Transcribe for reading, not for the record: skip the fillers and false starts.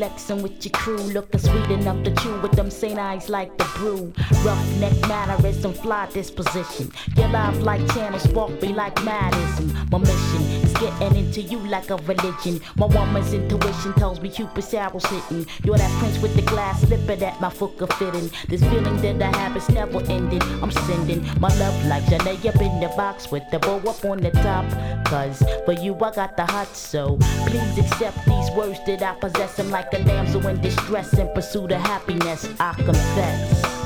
flexing with your crew, looking sweet enough to chew with them St. Eyes like the brew. Roughneck mannerism, fly disposition. Your life like channel, spark me like madism. My mission is getting into you like a religion. My woman's intuition tells me Cupid's arrow's hitting. You're that prince with the glass slipper that my foot could fit in. This feeling that I have is never ending. I'm sending my love like Janae up in the box with the bow up on the top. Cause for you I got the hot, so please accept these words that I possess. I'm like a damsel in distress in pursuit of happiness, I confess.